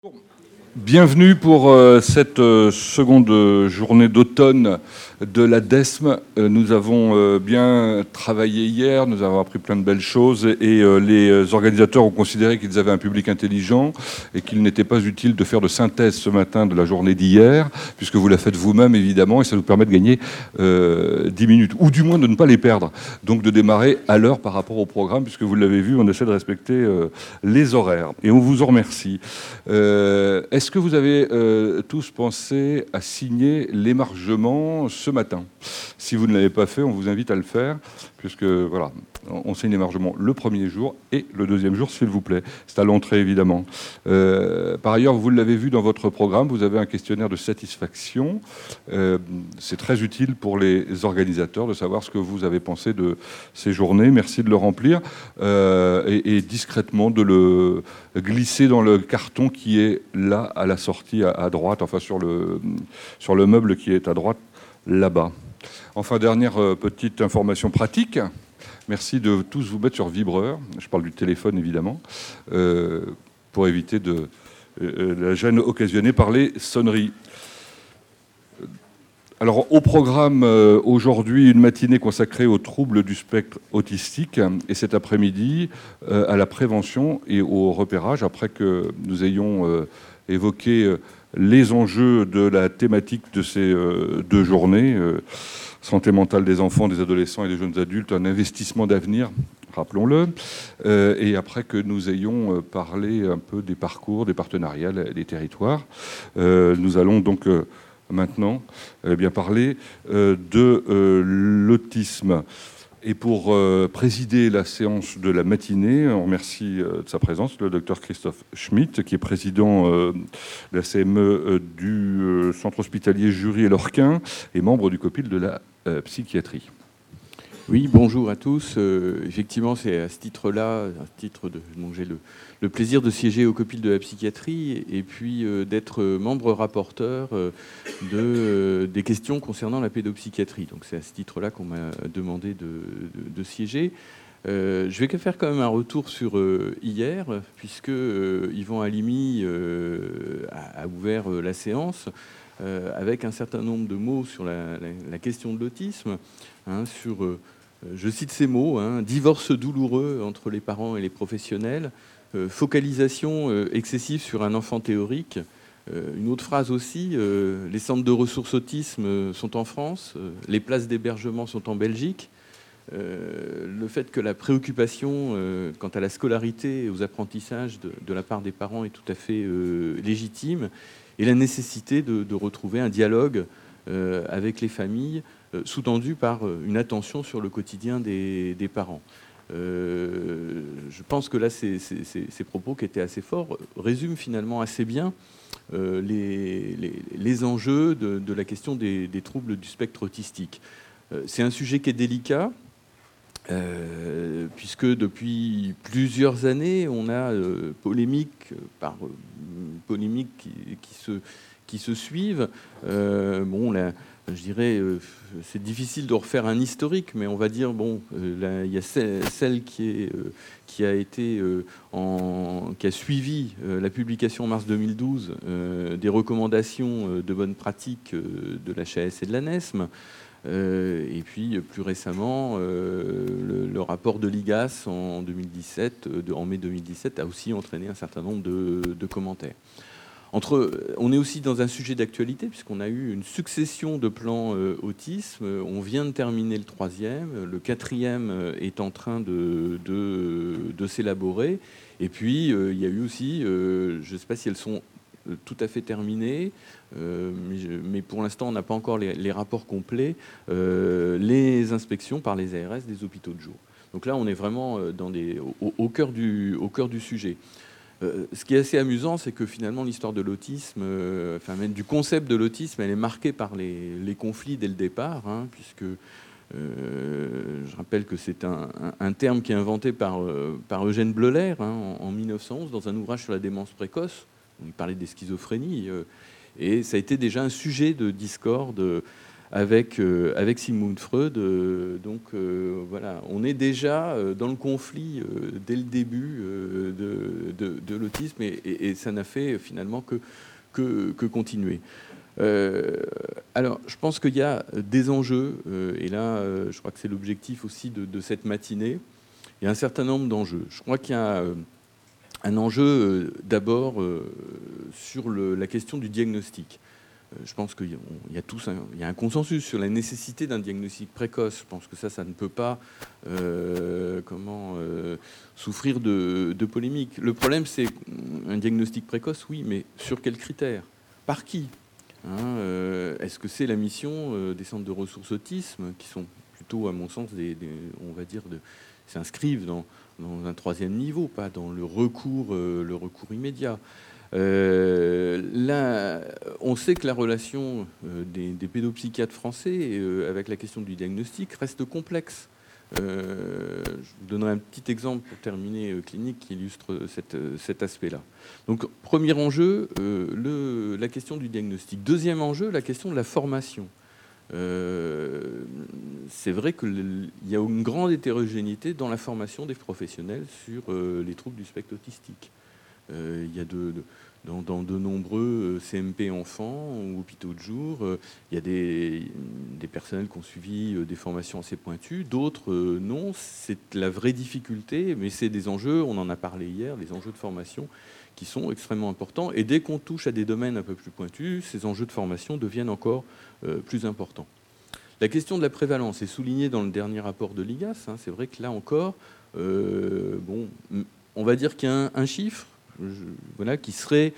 Bienvenue pour cette seconde journée d'automne de la DESM. Nous avons bien travaillé hier, nous avons appris plein de belles choses et les organisateurs ont considéré qu'ils avaient un public intelligent et qu'il n'était pas utile de faire de synthèse ce matin de la journée d'hier, puisque vous la faites vous-même évidemment et ça nous permet de gagner 10 minutes, ou du moins de ne pas les perdre, donc de démarrer à l'heure par rapport au programme, puisque vous l'avez vu, on essaie de respecter les horaires et on vous en remercie. Est-ce que vous avez tous pensé à signer l'émargement ce matin? Si vous ne l'avez pas fait, on vous invite à le faire, puisque voilà, on signe l'émargement le premier jour et le deuxième jour, s'il vous plaît. C'est à l'entrée, évidemment. Par ailleurs, vous l'avez vu dans votre programme, vous avez un questionnaire de satisfaction. C'est très utile pour les organisateurs de savoir ce que vous avez pensé de ces journées. Merci de le remplir et discrètement de le glisser dans le carton qui est là à la sortie à droite, enfin sur le meuble qui est à droite là-bas. Enfin, dernière petite information pratique. Merci de tous vous mettre sur vibreur. Je parle du téléphone évidemment, pour éviter la gêne occasionnée par les sonneries. Alors, au programme aujourd'hui, une matinée consacrée aux troubles du spectre autistique et cet après-midi à la prévention et au repérage, après que nous ayons évoqué les enjeux de la thématique de ces deux journées, santé mentale des enfants, des adolescents et des jeunes adultes, un investissement d'avenir, rappelons-le, et après que nous ayons parlé un peu des parcours, des partenariats, des territoires. Nous allons donc maintenant bien parler de l'autisme. Et pour présider la séance de la matinée, on remercie de sa présence le docteur Christophe Schmitt, qui est président de la CME du centre hospitalier Jury-et-Lorquin et membre du COPIL de la psychiatrie. Oui, bonjour à tous. Effectivement, c'est à ce titre-là, donc j'ai le plaisir de siéger au COPIL de la psychiatrie et puis d'être membre rapporteur des questions concernant la pédopsychiatrie. Donc c'est à ce titre-là qu'on m'a demandé de siéger. Je vais faire quand même un retour sur hier, puisque Yvan Halimi a ouvert la séance avec un certain nombre de mots sur la question de l'autisme, sur... je cite ces mots, divorce douloureux entre les parents et les professionnels, focalisation excessive sur un enfant théorique. Une autre phrase aussi, les centres de ressources autisme sont en France, les places d'hébergement sont en Belgique. Le fait que la préoccupation quant à la scolarité et aux apprentissages de la part des parents est tout à fait légitime, et la nécessité de retrouver un dialogue avec les familles, sous-tendu par une attention sur le quotidien des parents. Je pense que là, ces propos qui étaient assez forts résument finalement assez bien les enjeux de la question des troubles du spectre autistique. C'est un sujet qui est délicat, puisque depuis plusieurs années, on a polémique par polémique qui se suivent. Je dirais, c'est difficile de refaire un historique, mais on va dire, il y a celle qui a suivi la publication en mars 2012 des recommandations de bonnes pratiques de l'HAS et de la NESM. Et puis plus récemment, le rapport de l'IGAS en mai 2017 a aussi entraîné un certain nombre de commentaires. On est aussi dans un sujet d'actualité, puisqu'on a eu une succession de plans autisme. On vient de terminer le 3e, le 4e est en train de s'élaborer. Et puis, il y a eu aussi, je ne sais pas si elles sont tout à fait terminées, mais pour l'instant, on n'a pas encore les rapports complets, les inspections par les ARS des hôpitaux de jour. Donc là, on est vraiment au cœur du sujet. Ce qui est assez amusant, c'est que finalement l'histoire de l'autisme, même du concept de l'autisme, elle est marquée par les conflits dès le départ, puisque je rappelle que c'est un terme qui est inventé par Eugène Bleuler en 1911 dans un ouvrage sur la démence précoce. Il parlait des schizophrénies et ça a été déjà un sujet de discorde avec Sigmund Freud. Donc voilà, on est déjà dans le conflit dès le début de l'autisme, et ça n'a fait finalement que continuer. Alors, je pense qu'il y a des enjeux, et là, je crois que c'est l'objectif aussi de cette matinée. Il y a un certain nombre d'enjeux. Je crois qu'il y a un enjeu d'abord sur la question du diagnostic. Je pense qu'il y a un consensus sur la nécessité d'un diagnostic précoce. Je pense que ça ne peut pas souffrir de polémique. Le problème, c'est un diagnostic précoce, oui, mais sur quels critères? Par qui? Est-ce que c'est la mission des centres de ressources autisme, qui sont plutôt, à mon sens, on va dire, s'inscrivent dans un troisième niveau, pas dans le recours immédiat. Là, on sait que la relation des pédopsychiatres français avec la question du diagnostic reste complexe. Je vous donnerai un petit exemple pour terminer clinique qui illustre cet aspect-là. Donc, premier enjeu, la question du diagnostic. Deuxième enjeu, la question de la formation. C'est vrai qu'il y a une grande hétérogénéité dans la formation des professionnels sur les troubles du spectre autistique. Il y a dans de nombreux CMP enfants ou hôpitaux de jour, il y a des personnels qui ont suivi des formations assez pointues, d'autres non. C'est la vraie difficulté, mais c'est des enjeux, on en a parlé hier, les enjeux de formation qui sont extrêmement importants. Et dès qu'on touche à des domaines un peu plus pointus, ces enjeux de formation deviennent encore plus importants. La question de la prévalence est soulignée dans le dernier rapport de l'IGAS. C'est vrai que là encore, on va dire qu'il y a un chiffre qui serait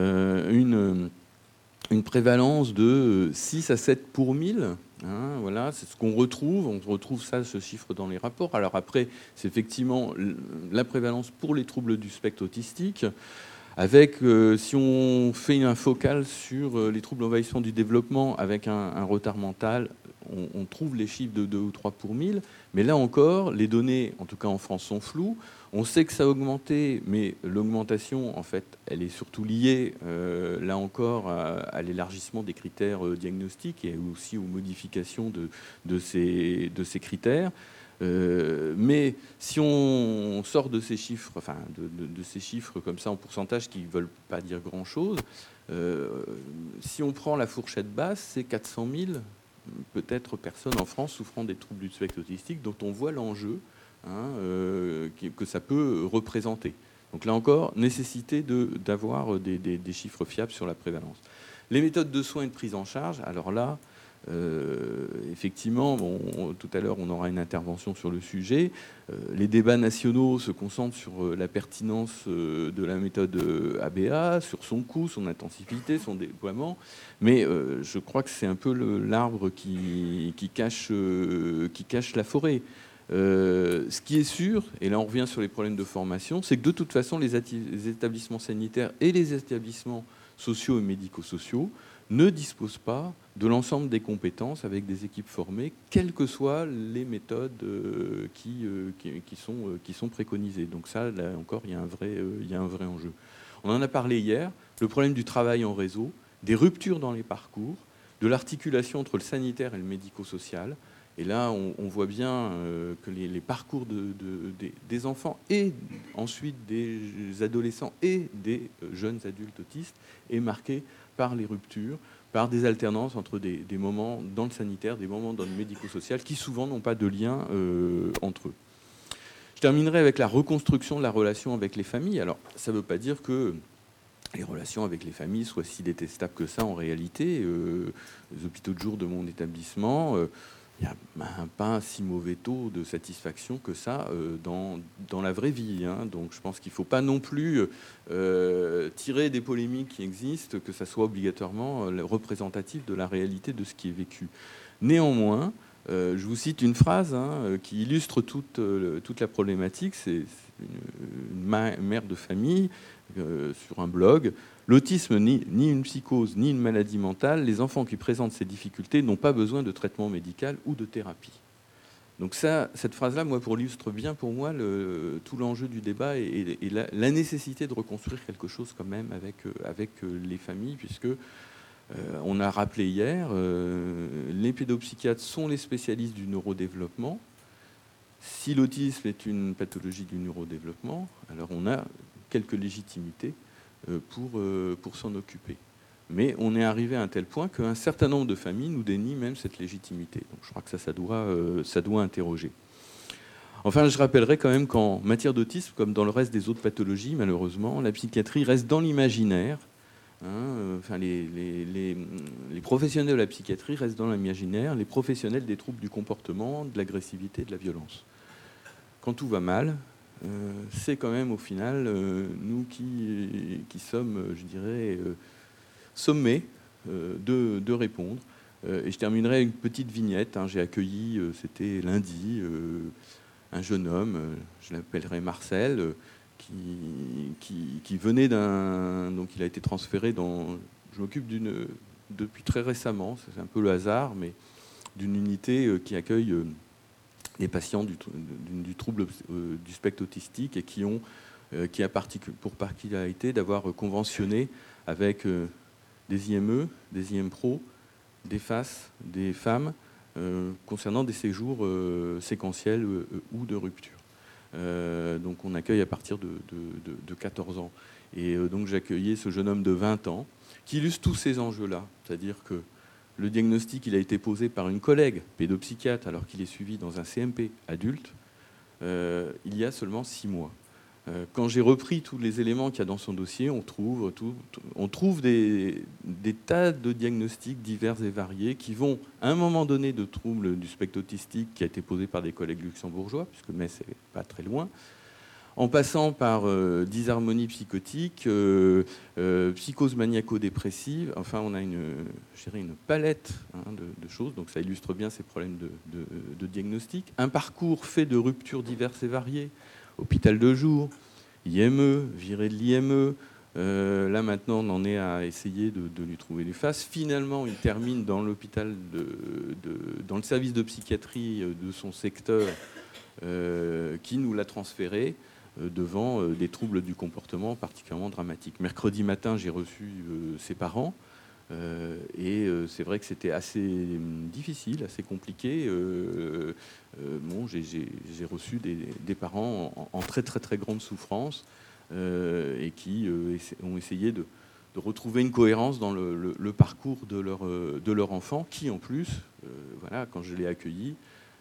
une prévalence de 6 à 7 pour 1000. Voilà, c'est ce qu'on retrouve. On retrouve ce chiffre dans les rapports. Alors après, c'est effectivement la prévalence pour les troubles du spectre autistique. Avec, si on fait un focal sur les troubles envahissants du développement avec un retard mental, on trouve les chiffres de 2 ou 3 pour 1000. Mais là encore, les données, en tout cas en France, sont floues. On sait que ça a augmenté, mais l'augmentation, en fait, elle est surtout liée, là encore, à l'élargissement des critères diagnostiques et aussi aux modifications de ces critères. Mais si on sort de ces chiffres, de ces chiffres comme ça en pourcentage qui ne veulent pas dire grand-chose, si on prend la fourchette basse, c'est 400 000 peut-être personnes en France souffrant des troubles du spectre autistique, dont on voit l'enjeu que ça peut représenter. Donc là encore, nécessité d'avoir des chiffres fiables sur la prévalence. Les méthodes de soins et de prise en charge, alors là, effectivement, tout à l'heure, on aura une intervention sur le sujet. Les débats nationaux se concentrent sur la pertinence de la méthode ABA, sur son coût, son intensivité, son déploiement. Mais je crois que c'est un peu l'arbre qui cache la forêt. Ce qui est sûr, et là on revient sur les problèmes de formation, c'est que de toute façon, les établissements sanitaires et les établissements sociaux et médico-sociaux ne disposent pas de l'ensemble des compétences avec des équipes formées, quelles que soient les méthodes qui sont préconisées. Donc ça, là encore, il y a un vrai enjeu. On en a parlé hier, le problème du travail en réseau, des ruptures dans les parcours, de l'articulation entre le sanitaire et le médico-social. Et là, on voit bien que les parcours des enfants et ensuite des adolescents et des jeunes adultes autistes est marqué par les ruptures, par des alternances entre des moments dans le sanitaire, des moments dans le médico-social, qui souvent n'ont pas de lien entre eux. Je terminerai avec la reconstruction de la relation avec les familles. Alors, ça ne veut pas dire que les relations avec les familles soient si détestables que ça en réalité. Les hôpitaux de jour de mon établissement, il n'y a pas un si mauvais taux de satisfaction que ça dans la vraie vie. Donc je pense qu'il ne faut pas non plus tirer des polémiques qui existent, que ça soit obligatoirement représentatif de la réalité de ce qui est vécu. Néanmoins, je vous cite une phrase qui illustre toute la problématique. C'est une mère de famille sur un blog. L'autisme, ni une psychose, ni une maladie mentale, les enfants qui présentent ces difficultés n'ont pas besoin de traitement médical ou de thérapie. Donc cette phrase-là, illustre bien pour moi tout l'enjeu du débat et la nécessité de reconstruire quelque chose quand même avec les familles, puisque On a rappelé hier, les pédopsychiatres sont les spécialistes du neurodéveloppement. Si l'autisme est une pathologie du neurodéveloppement, alors on a quelques légitimités pour s'en occuper. Mais on est arrivé à un tel point qu'un certain nombre de familles nous dénient même cette légitimité. Donc je crois que ça doit interroger. Enfin, je rappellerai quand même qu'en matière d'autisme, comme dans le reste des autres pathologies, malheureusement, la psychiatrie reste dans l'imaginaire. Les professionnels de la psychiatrie restent dans l'imaginaire, les professionnels des troubles du comportement, de l'agressivité, de la violence. Quand tout va mal, c'est quand même au final nous qui sommes, je dirais, sommés de répondre. Et je terminerai une petite vignette. J'ai accueilli, c'était lundi, un jeune homme, je l'appellerai Marcel, qui venait donc il a été transféré je m'occupe depuis très récemment, c'est un peu le hasard, mais d'une unité qui accueille les patients du trouble du spectre autistique et qui a pour particularité d'avoir conventionné avec des IME, des IMPRO, des FAS, des femmes, concernant des séjours séquentiels ou de rupture. Donc on accueille à partir de 14 ans. Et donc j'accueillais ce jeune homme de 20 ans qui illustre tous ces enjeux-là. C'est-à-dire que le diagnostic il a été posé par une collègue pédopsychiatre alors qu'il est suivi dans un CMP adulte il y a seulement 6 mois. Quand j'ai repris tous les éléments qu'il y a dans son dossier, on trouve des tas de diagnostics divers et variés qui vont, à un moment donné, de troubles du spectre autistique qui a été posé par des collègues luxembourgeois, puisque Metz n'est pas très loin, en passant par dysharmonie psychotique, psychose maniaco-dépressive. Enfin, on a une palette de choses, donc ça illustre bien ces problèmes de diagnostic. Un parcours fait de ruptures diverses et variées. Hôpital de jour, IME, viré de l'IME. Là, maintenant, on en est à essayer de lui trouver les faces. Finalement, il termine dans l'hôpital, dans le service de psychiatrie de son secteur qui nous l'a transféré devant des troubles du comportement particulièrement dramatiques. Mercredi matin, j'ai reçu ses parents. Et c'est vrai que c'était assez difficile, assez compliqué. J'ai reçu des parents en très très très grande souffrance et qui ont essayé de retrouver une cohérence dans le parcours de leur enfant, qui en plus, quand je l'ai accueilli,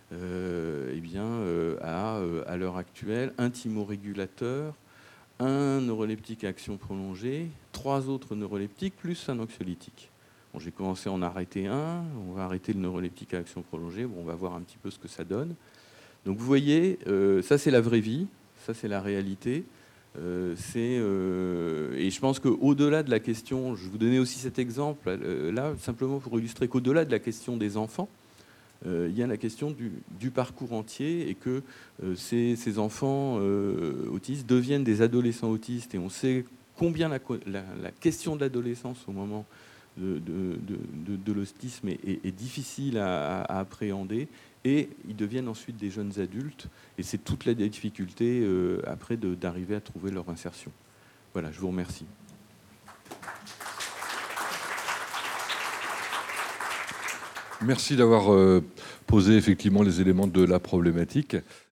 a à l'heure actuelle un thymorégulateur, un neuroleptique à action prolongée, 3 autres neuroleptiques, plus un anxiolytique. Bon, j'ai commencé à en arrêter un, on va arrêter le neuroleptique à action prolongée, on va voir un petit peu ce que ça donne. Donc vous voyez, ça c'est la vraie vie, ça c'est la réalité. Et je pense qu'au-delà de la question, je vous donnais aussi cet exemple, là, simplement pour illustrer qu'au-delà de la question des enfants, il y a la question du parcours entier et que ces enfants autistes deviennent des adolescents autistes et on sait combien la question de l'adolescence au moment de l'autisme est difficile à appréhender et ils deviennent ensuite des jeunes adultes et c'est toute la difficulté après d'arriver à trouver leur insertion. Voilà, je vous remercie. Merci d'avoir posé effectivement les éléments de la problématique.